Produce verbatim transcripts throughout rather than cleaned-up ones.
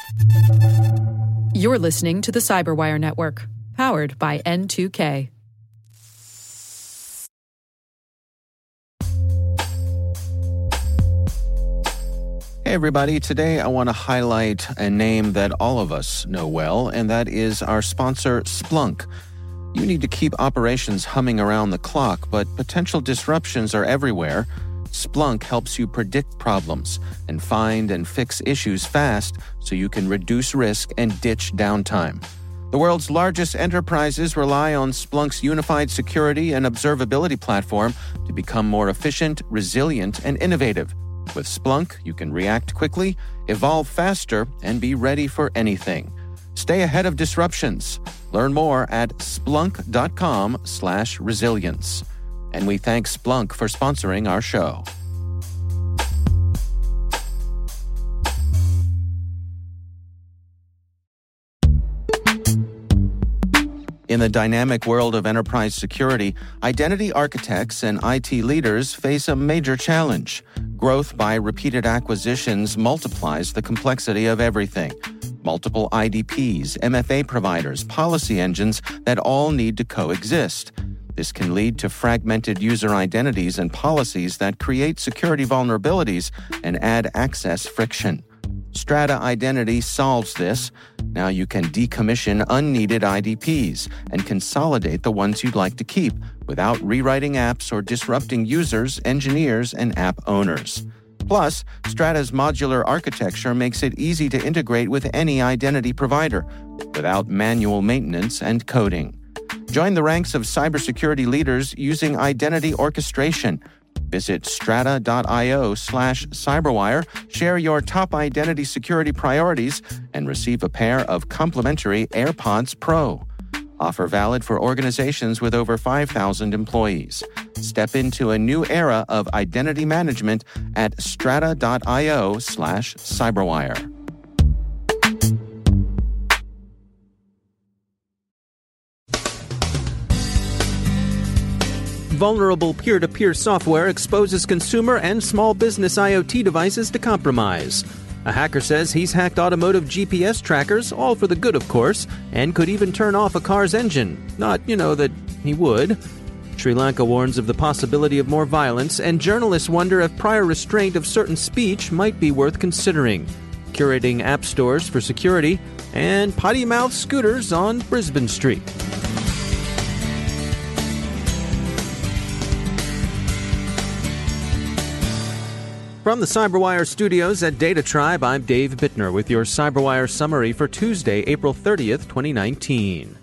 You're listening to the Cyberwire Network, powered by N two K. Hey everybody, today I want to highlight a name that all of us know well, and that is our sponsor, Splunk. You need to keep operations humming around the clock, but potential disruptions are everywhere. Splunk helps you predict problems and find and fix issues fast so you can reduce risk and ditch downtime. The world's largest enterprises rely on Splunk's unified security and observability platform to become more efficient, resilient, and innovative. With Splunk, you can react quickly, evolve faster, and be ready for anything. Stay ahead of disruptions. Learn more at splunk.com slash resilience. And we thank Splunk for sponsoring our show. In the dynamic world of enterprise security, identity architects and I T leaders face a major challenge. Growth by repeated acquisitions multiplies the complexity of everything. Multiple I D Ps, M F A providers, policy engines that all need to coexist. This can lead to fragmented user identities and policies that create security vulnerabilities and add access friction. Strata Identity solves this. Now you can decommission unneeded I D Ps and consolidate the ones you'd like to keep without rewriting apps or disrupting users, engineers, and app owners. Plus, Strata's modular architecture makes it easy to integrate with any identity provider without manual maintenance and coding. Join the ranks of cybersecurity leaders using identity orchestration. Visit strata.io slash cyberwire, share your top identity security priorities, and receive a pair of complimentary AirPods Pro. Offer valid for organizations with over five thousand employees. Step into a new era of identity management at strata.io slash cyberwire. Vulnerable peer-to-peer software exposes consumer and small business IoT devices to compromise. A hacker says he's hacked automotive G P S trackers, all for the good, of course, and could even turn off a car's engine. Not, you know, that he would. Sri Lanka warns of the possibility of more violence, and journalists wonder if prior restraint of certain speech might be worth considering. Curating app stores for security, and potty-mouthed scooters on Brisbane Street. From the Cyberwire studios at Data Tribe, I'm Dave Bittner with your Cyberwire summary for Tuesday, April thirtieth, twenty nineteen.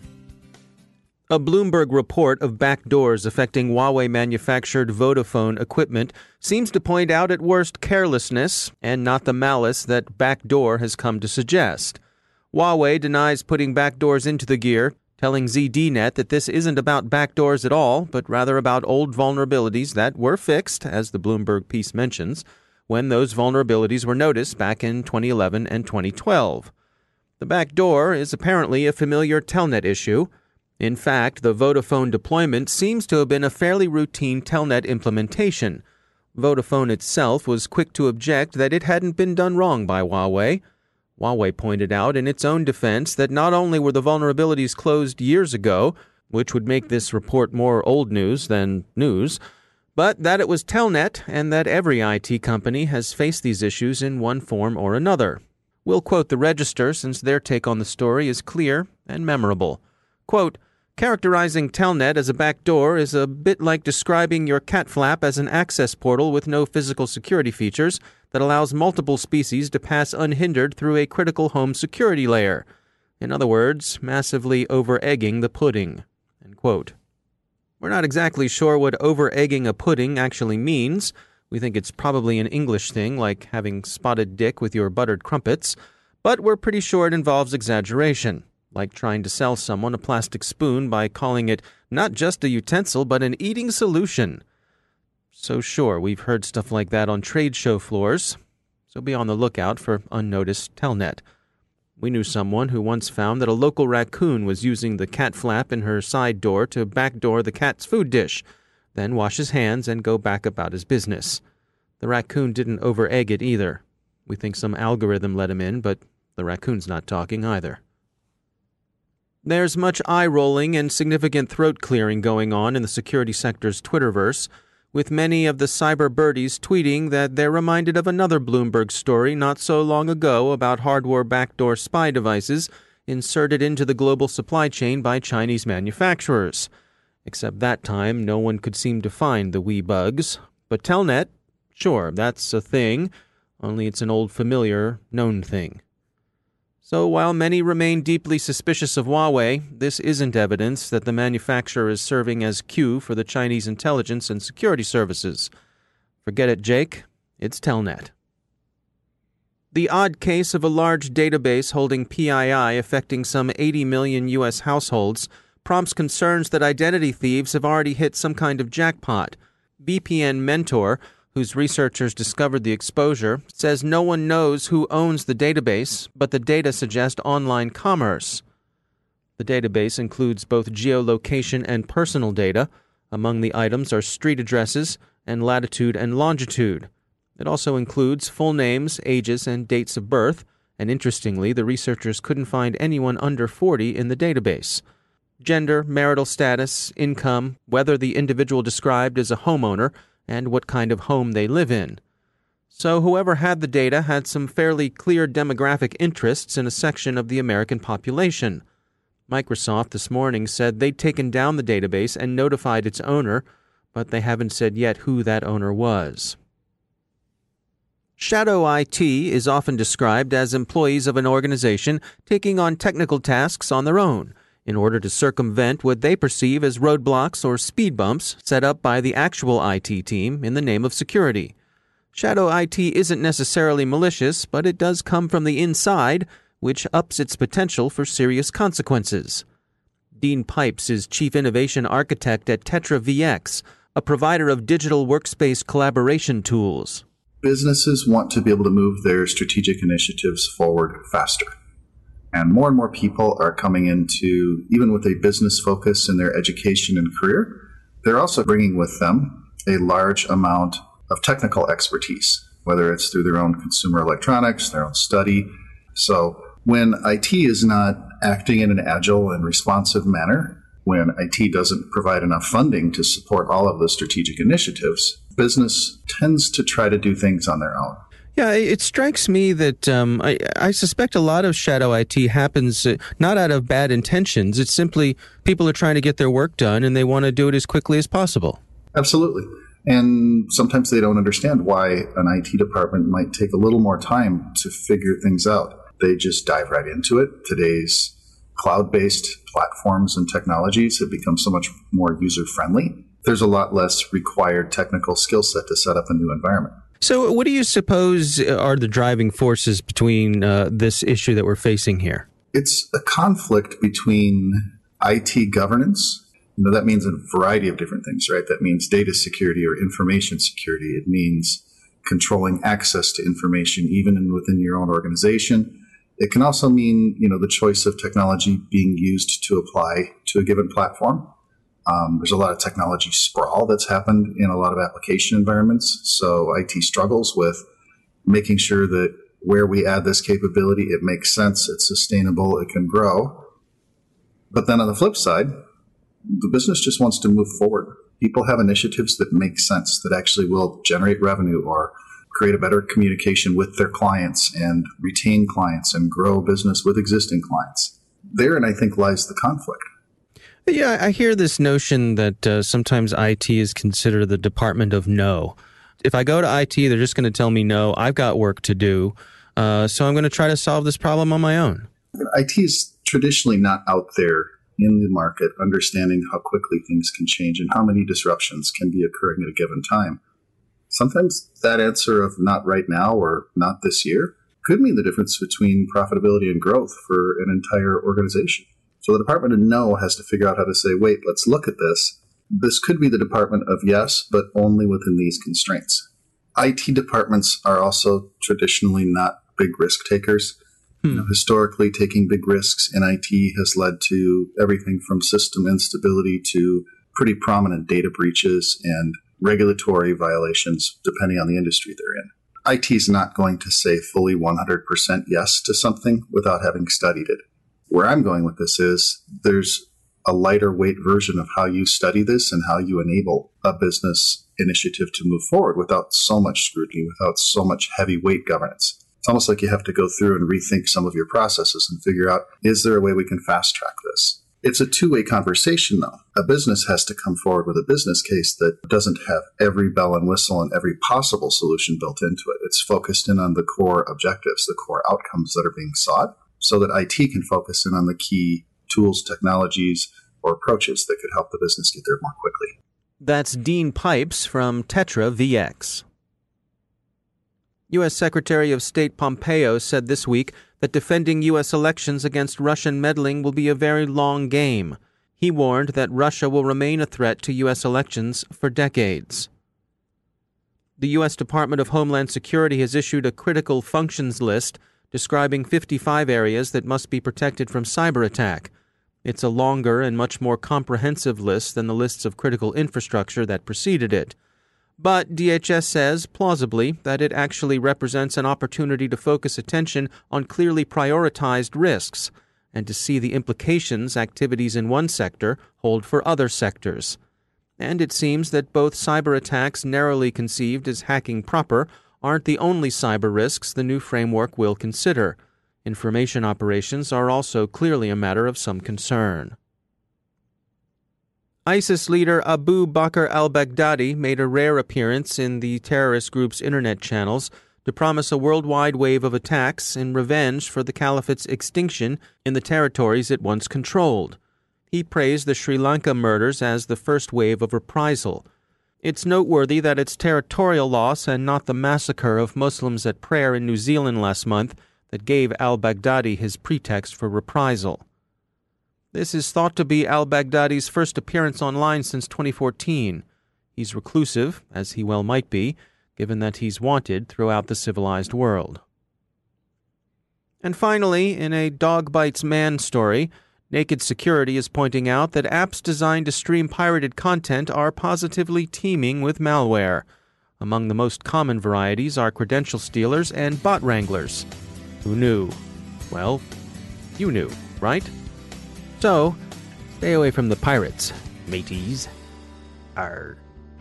A Bloomberg report of backdoors affecting Huawei-manufactured Vodafone equipment seems to point out at worst carelessness and not the malice that backdoor has come to suggest. Huawei denies putting backdoors into the gear, telling Z D Net that this isn't about backdoors at all, but rather about old vulnerabilities that were fixed, as the Bloomberg piece mentions, when those vulnerabilities were noticed back in twenty eleven and twenty twelve. The backdoor is apparently a familiar Telnet issue. In fact, the Vodafone deployment seems to have been a fairly routine Telnet implementation. Vodafone itself was quick to object that it hadn't been done wrong by Huawei. Huawei pointed out in its own defense that not only were the vulnerabilities closed years ago, which would make this report more old news than news, but that it was Telnet and that every I T company has faced these issues in one form or another. We'll quote the Register since their take on the story is clear and memorable. Quote, characterizing Telnet as a backdoor is a bit like describing your cat flap as an access portal with no physical security features that allows multiple species to pass unhindered through a critical home security layer. In other words, massively over-egging the pudding. End quote. We're not exactly sure what over-egging a pudding actually means. We think it's probably an English thing, like having spotted dick with your buttered crumpets, but we're pretty sure it involves exaggeration, like trying to sell someone a plastic spoon by calling it not just a utensil, but an eating solution. So sure, we've heard stuff like that on trade show floors, so be on the lookout for unnoticed Telnet. We knew someone who once found that a local raccoon was using the cat flap in her side door to backdoor the cat's food dish, then wash his hands and go back about his business. The raccoon didn't over-egg it either. We think some algorithm let him in, but The raccoon's not talking either. There's much eye-rolling and significant throat-clearing going on in the security sector's Twitterverse, with many of the cyber birdies tweeting that they're reminded of another Bloomberg story not so long ago about hardware backdoor spy devices inserted into the global supply chain by Chinese manufacturers. Except that time, no one could seem to find the wee bugs. But Telnet, sure, that's a thing, only it's an old familiar, known thing. So while many remain deeply suspicious of Huawei, this isn't evidence that the manufacturer is serving as Q for the Chinese intelligence and security services. Forget it, Jake. It's Telnet. The odd case of a large database holding P I I affecting some eighty million U S households prompts concerns that identity thieves have already hit some kind of jackpot. V P N Mentor, whose researchers discovered the exposure, says no one knows who owns the database, but the data suggest online commerce. The database includes both geolocation and personal data. Among the items are street addresses and latitude and longitude. It also includes full names, ages, and dates of birth, and interestingly, the researchers couldn't find anyone under forty in the database. Gender, marital status, income, whether the individual described is a homeowner, and what kind of home they live in. So whoever had the data had some fairly clear demographic interests in a section of the American population. Microsoft this morning said they'd taken down the database and notified its owner, but they haven't said yet who that owner was. Shadow I T is often described as employees of an organization taking on technical tasks on their own, in order to circumvent what they perceive as roadblocks or speed bumps set up by the actual I T team in the name of security. Shadow I T isn't necessarily malicious, but it does come from the inside, which ups its potential for serious consequences. Dean Pipes is Chief Innovation Architect at Tetra V X, a provider of digital workspace collaboration tools. Businesses want to be able to move their strategic initiatives forward faster. And more and more people are coming into, even with a business focus in their education and career, they're also bringing with them a large amount of technical expertise, whether it's through their own consumer electronics, their own study. So when I T is not acting in an agile and responsive manner, when I T doesn't provide enough funding to support all of the strategic initiatives, business tends to try to do things on their own. Yeah, it strikes me that um, I, I suspect a lot of shadow I T happens uh, not out of bad intentions. It's simply people are trying to get their work done and they want to do it as quickly as possible. Absolutely. And sometimes they don't understand why an I T department might take a little more time to figure things out. They just dive right into it. Today's cloud-based platforms and technologies have become so much more user-friendly. There's a lot less required technical skill set to set up a new environment. So what do you suppose are the driving forces between uh, this issue that we're facing here? It's a conflict between I T governance. You know, that means a variety of different things, right? That means data security or information security. It means controlling access to information even in, within your own organization. It can also mean, you know, the choice of technology being used to apply to a given platform. Um, there's a lot of technology sprawl that's happened in a lot of application environments. So I T struggles with making sure that where we add this capability, it makes sense, it's sustainable, it can grow. But then on the flip side, the business just wants to move forward. People have initiatives that make sense, that actually will generate revenue or create a better communication with their clients and retain clients and grow business with existing clients. Therein, I think, lies the conflict. Yeah, I hear this notion that uh, sometimes I T is considered the department of no. If I go to I T, they're just going to tell me no, I've got work to do, uh, so I'm going to try to solve this problem on my own. I T is traditionally not out there in the market understanding how quickly things can change and how many disruptions can be occurring at a given time. Sometimes that answer of not right now or not this year could mean the difference between profitability and growth for an entire organization. So the department of no has to figure out how to say, wait, let's look at this. This could be the department of yes, but only within these constraints. I T departments are also traditionally not big risk takers. Hmm. You know, historically, taking big risks in I T has led to everything from system instability to pretty prominent data breaches and regulatory violations, depending on the industry they're in. I T is not going to say fully one hundred percent yes to something without having studied it. Where I'm going with this is there's a lighter weight version of how you study this and how you enable a business initiative to move forward without so much scrutiny, without so much heavyweight governance. It's almost like you have to go through and rethink some of your processes and figure out, is there a way we can fast track this? It's a two-way conversation, though. A business has to come forward with a business case that doesn't have every bell and whistle and every possible solution built into it. It's focused in on the core objectives, the core outcomes that are being sought, so that I T can focus in on the key tools, technologies, or approaches that could help the business get there more quickly. That's Dean Pipes from Tetra V X. U S Secretary of State Pompeo said this week that defending U S elections against Russian meddling will be a very long game. He warned that Russia will remain a threat to U S elections for decades. The U S Department of Homeland Security has issued a critical functions list describing fifty-five areas that must be protected from cyber attack. It's a longer and much more comprehensive list than the lists of critical infrastructure that preceded it. But D H S says, plausibly, that it actually represents an opportunity to focus attention on clearly prioritized risks and to see the implications activities in one sector hold for other sectors. And it seems that both cyber attacks narrowly conceived as hacking proper aren't the only cyber risks the new framework will consider. Information operations are also clearly a matter of some concern. ISIS leader Abu Bakr al-Baghdadi made a rare appearance in the terrorist group's internet channels to promise a worldwide wave of attacks in revenge for the caliphate's extinction in the territories it once controlled. He praised the Sri Lanka murders as the first wave of reprisal. It's noteworthy that it's territorial loss and not the massacre of Muslims at prayer in New Zealand last month that gave al-Baghdadi his pretext for reprisal. This is thought to be al-Baghdadi's first appearance online since twenty fourteen. He's reclusive, as he well might be, given that he's wanted throughout the civilized world. And finally, in a dog bites man story, Naked Security is pointing out that apps designed to stream pirated content are positively teeming with malware. Among the most common varieties are credential stealers and bot wranglers. Who knew? Well, you knew, right? So, stay away from the pirates, mateys. Arr.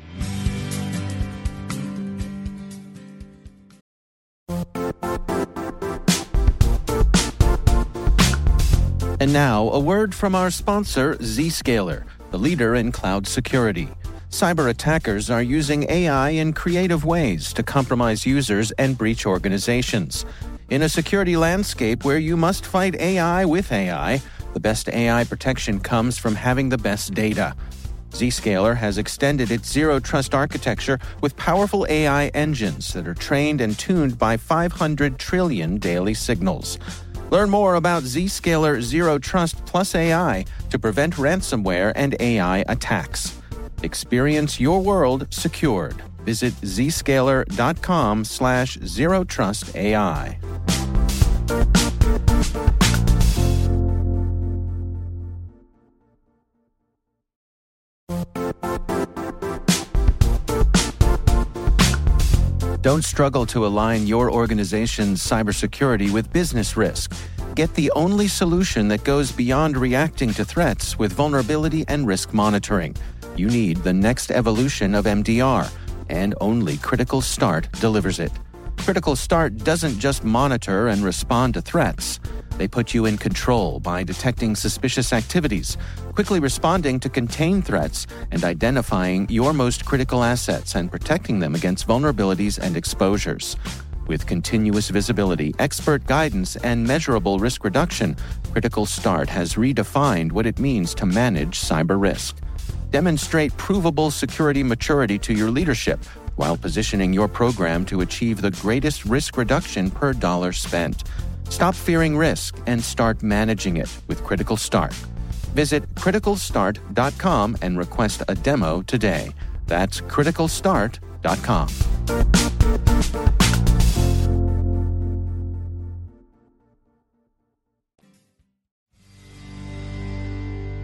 And now, a word from our sponsor, Zscaler, the leader in cloud security. Cyber attackers are using A I in creative ways to compromise users and breach organizations. In a security landscape where you must fight A I with A I, the best A I protection comes from having the best data. Zscaler has extended its zero-trust architecture with powerful A I engines that are trained and tuned by five hundred trillion daily signals. Learn more about Zscaler Zero Trust Plus A I to prevent ransomware and A I attacks. Experience your world secured. Visit zscaler.com slash zero trust AI. Don't struggle to align your organization's cybersecurity with business risk. Get the only solution that goes beyond reacting to threats with vulnerability and risk monitoring. You need the next evolution of M D R, and only Critical Start delivers it. Critical Start doesn't just monitor and respond to threats. They put you in control by detecting suspicious activities, quickly responding to contain threats, and identifying your most critical assets and protecting them against vulnerabilities and exposures. With continuous visibility, expert guidance, and measurable risk reduction, Critical Start has redefined what it means to manage cyber risk. Demonstrate provable security maturity to your leadership while positioning your program to achieve the greatest risk reduction per dollar spent. Stop fearing risk and start managing it with Critical Start. Visit critical start dot com and request a demo today. That's critical start dot com.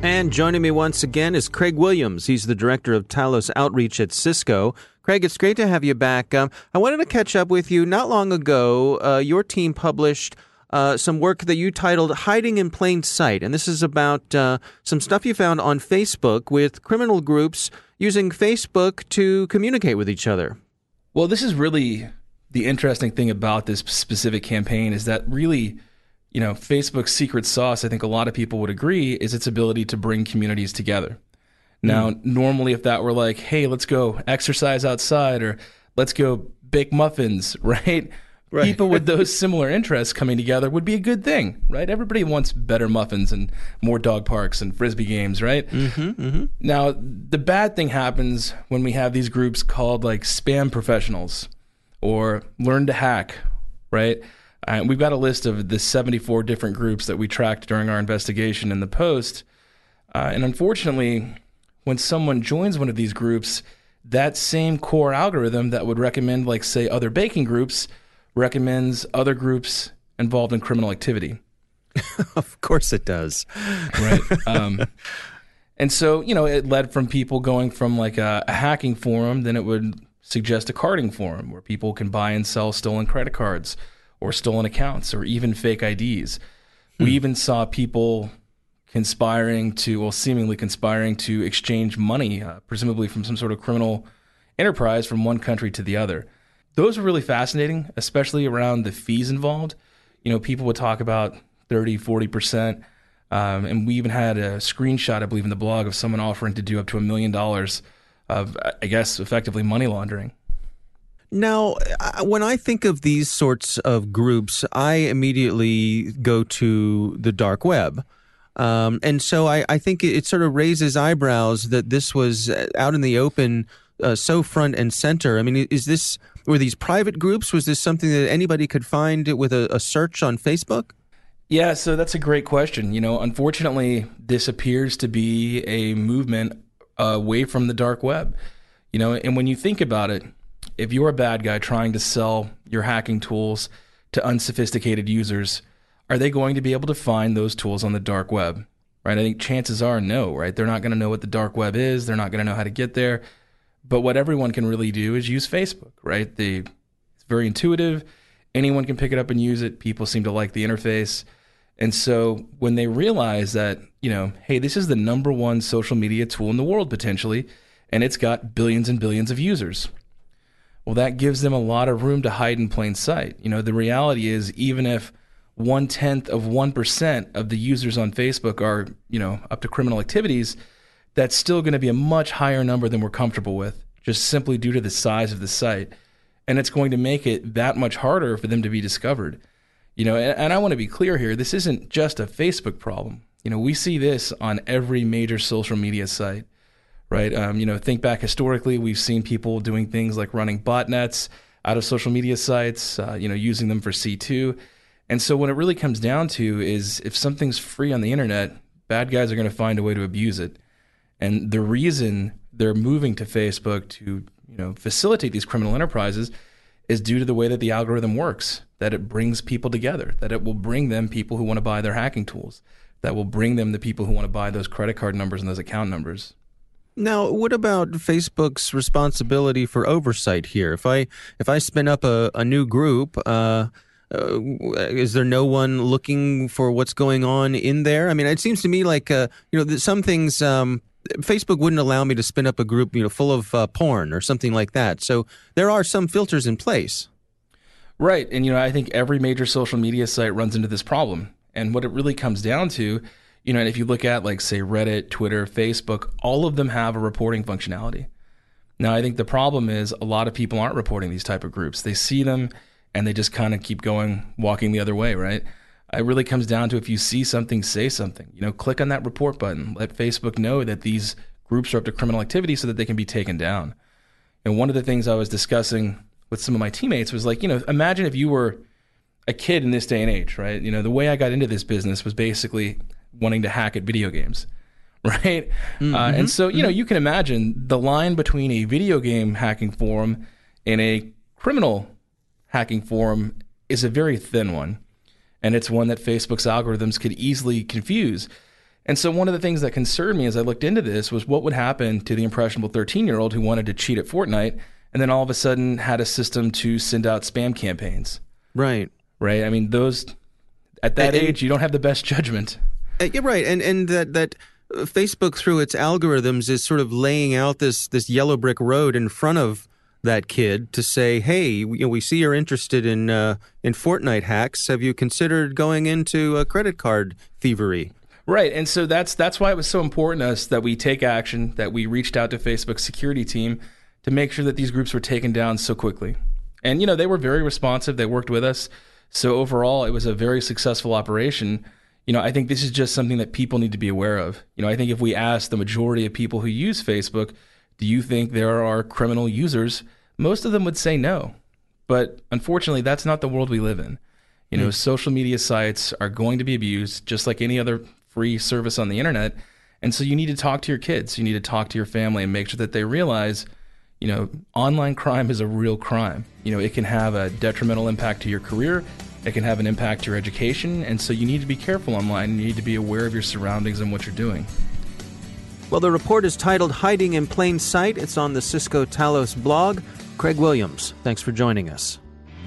And joining me once again is Craig Williams. He's the director of Talos Outreach at Cisco. Craig, it's great to have you back. Um, I wanted to catch up with you. Not long ago, uh, your team published uh, some work that you titled Hiding in Plain Sight. And this is about uh, some stuff you found on Facebook with criminal groups using Facebook to communicate with each other. Well, this is really the interesting thing about this specific campaign is that really, you know, Facebook's secret sauce, I think a lot of people would agree, is its ability to bring communities together. Now, mm. normally if that were like, hey, let's go exercise outside or let's go bake muffins, right? Right. People with those similar interests coming together would be a good thing, right? Everybody wants better muffins and more dog parks and Frisbee games, right? Mm-hmm, mm-hmm. Now, the bad thing happens when we have these groups called like spam professionals or learn to hack, right? Uh, we've got a list of the seventy-four different groups that we tracked during our investigation in the Post. Uh, and unfortunately, when someone joins one of these groups, that same core algorithm that would recommend, like, say, other baking groups recommends other groups involved in criminal activity. Of course it does. Right. Um, and so, you know, it led from people going from like a, a hacking forum, then it would suggest a carding forum where people can buy and sell stolen credit cards or stolen accounts or even fake I Ds. Hmm. We even saw people conspiring to, well, seemingly conspiring to exchange money, uh, presumably from some sort of criminal enterprise from one country to the other. Those were really fascinating, especially around the fees involved. You know, people would talk about thirty, forty percent. Um, and we even had a screenshot, I believe, in the blog of someone offering to do up to a million dollars of, I guess, effectively money laundering. Now, when I think of these sorts of groups, I immediately go to the dark web. Um, and so I, I think it, it sort of raises eyebrows that this was out in the open, uh, so front and center. I mean, is this, were these private groups? Was this something that anybody could find with a, a search on Facebook? Yeah, so that's a great question. You know, unfortunately, this appears to be a movement uh, away from the dark web. You know, and when you think about it, if you're a bad guy trying to sell your hacking tools to unsophisticated users, are they going to be able to find those tools on the dark web? Right? I think chances are no, right? They're not going to know what the dark web is. They're not going to know how to get there. But what everyone can really do is use Facebook, right? They, it's very intuitive. Anyone can pick it up and use it. People seem to like the interface. And so when they realize that, you know, hey, this is the number one social media tool in the world potentially, and it's got billions and billions of users, well, that gives them a lot of room to hide in plain sight. You know, the reality is even if one-tenth of one percent of the users on Facebook are, you know, up to criminal activities, that's still going to be a much higher number than we're comfortable with, just simply due to the size of the site. And it's going to make it that much harder for them to be discovered. You know, and, and I want to be clear here, this isn't just a Facebook problem. You know, we see this on every major social media site, right? Um, you know, think back historically, we've seen people doing things like running botnets out of social media sites, uh, you know, using them for C two. And so what it really comes down to is if something's free on the internet, bad guys are going to find a way to abuse it. And the reason they're moving to Facebook to, you know, facilitate these criminal enterprises is due to the way that the algorithm works, that it brings people together, that it will bring them people who want to buy their hacking tools, that will bring them the people who want to buy those credit card numbers and those account numbers. Now, what about Facebook's responsibility for oversight here? If I if I spin up a, a new group, uh, uh, is there no one looking for what's going on in there? I mean, it seems to me like uh, you know, some things um, Facebook wouldn't allow me to spin up a group, you know, full of uh, porn or something like that. So there are some filters in place. Right, and you know, I think every major social media site runs into this problem. And what it really comes down to, you know, and if you look at like, say, Reddit, Twitter, Facebook, all of them have a reporting functionality. Now, I think the problem is a lot of people aren't reporting these type of groups. They see them and they just kind of keep going, walking the other way, right? It really comes down to if you see something, say something. You know, click on that report button. Let Facebook know that these groups are up to criminal activity so that they can be taken down. And one of the things I was discussing with some of my teammates was like, you know, imagine if you were a kid in this day and age, right? You know, the way I got into this business was basically wanting to hack at video games, right? Mm-hmm. Uh, and so, you know, you can imagine the line between a video game hacking forum and a criminal hacking forum is a very thin one. And it's one that Facebook's algorithms could easily confuse. And so one of the things that concerned me as I looked into this was what would happen to the impressionable thirteen-year-old who wanted to cheat at Fortnite and then all of a sudden had a system to send out spam campaigns. Right. Right? I mean, those, at that and, age, you don't have the best judgment. Uh, you're right. And and that, that Facebook, through its algorithms, is sort of laying out this, this yellow brick road in front of that kid to say, hey, you know, we see you're interested in uh, in Fortnite hacks. Have you considered going into uh, credit card thievery? Right, and so that's that's why it was so important to us that we take action, that we reached out to Facebook's security team to make sure that these groups were taken down so quickly. And, you know, they were very responsive. They worked with us. So overall, it was a very successful operation. You know, I think this is just something that people need to be aware of. You know, I think if we ask the majority of people who use Facebook, do you think there are criminal users? Most of them would say no. But unfortunately, that's not the world we live in. You know, mm. social media sites are going to be abused just like any other free service on the internet. And so you need to talk to your kids. You need to talk to your family and make sure that they realize, you know, online crime is a real crime. You know, it can have a detrimental impact to your career. It can have an impact to your education. And so you need to be careful online. You need to be aware of your surroundings and what you're doing. Well, the report is titled Hiding in Plain Sight. It's on the Cisco Talos blog. Craig Williams, thanks for joining us.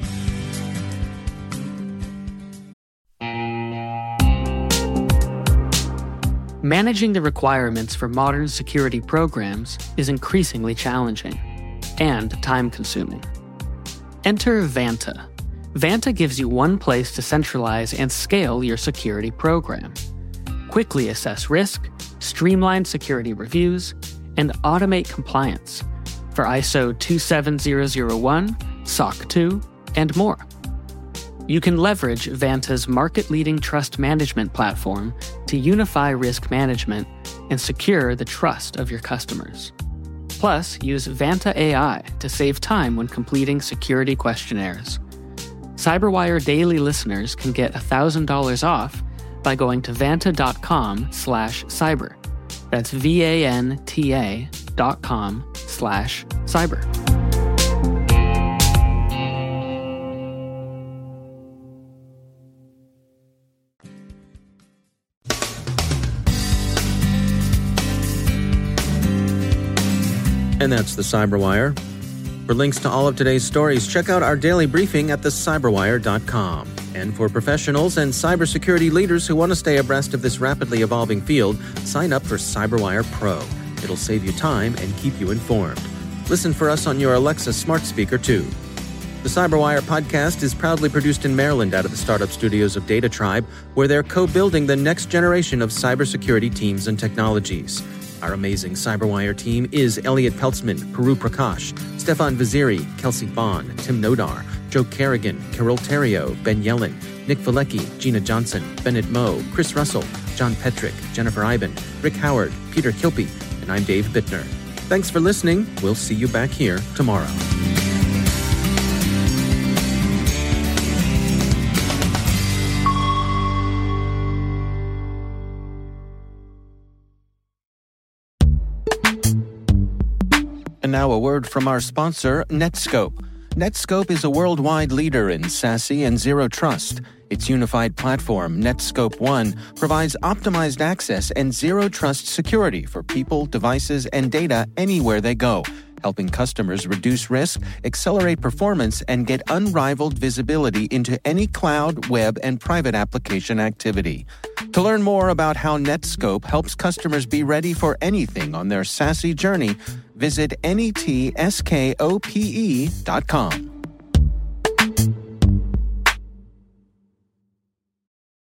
Managing the requirements for modern security programs is increasingly challenging and time-consuming. Enter Vanta. Vanta gives you one place to centralize and scale your security program. Quickly assess risk, streamline security reviews, and automate compliance for I S O two seven zero zero one, S O C two, and more. You can leverage Vanta's market-leading trust management platform to unify risk management and secure the trust of your customers. Plus, use Vanta A I to save time when completing security questionnaires. CyberWire Daily listeners can get one thousand dollars off by going to vanta.com slash cyber. That's V-A-N-T-A dot com slash cyber. And that's the CyberWire. For links to all of today's stories, check out our daily briefing at the cyberwire dot com. And for professionals and cybersecurity leaders who want to stay abreast of this rapidly evolving field, sign up for CyberWire Pro. It'll save you time and keep you informed. Listen for us on your Alexa smart speaker, too. The CyberWire podcast is proudly produced in Maryland out of the startup studios of Data Tribe, where they're co-building the next generation of cybersecurity teams and technologies. Our amazing CyberWire team is Elliot Peltzman, Puru Prakash, Stefan Vaziri, Kelsey Bond, Tim Nodar, Joe Kerrigan, Carol Terrio, Ben Yellen, Nick Valecki, Gina Johnson, Bennett Moe, Chris Russell, John Petrick, Jennifer Iben, Rick Howard, Peter Kilpie, and I'm Dave Bittner. Thanks for listening. We'll see you back here tomorrow. And now a word from our sponsor, Netskope. Netskope is a worldwide leader in SASE and Zero Trust. Its unified platform, Netskope One, provides optimized access and Zero Trust security for people, devices, and data anywhere they go, helping customers reduce risk, accelerate performance, and get unrivaled visibility into any cloud, web, and private application activity. To learn more about how Netskope helps customers be ready for anything on their SASE journey, visit netskope dot com.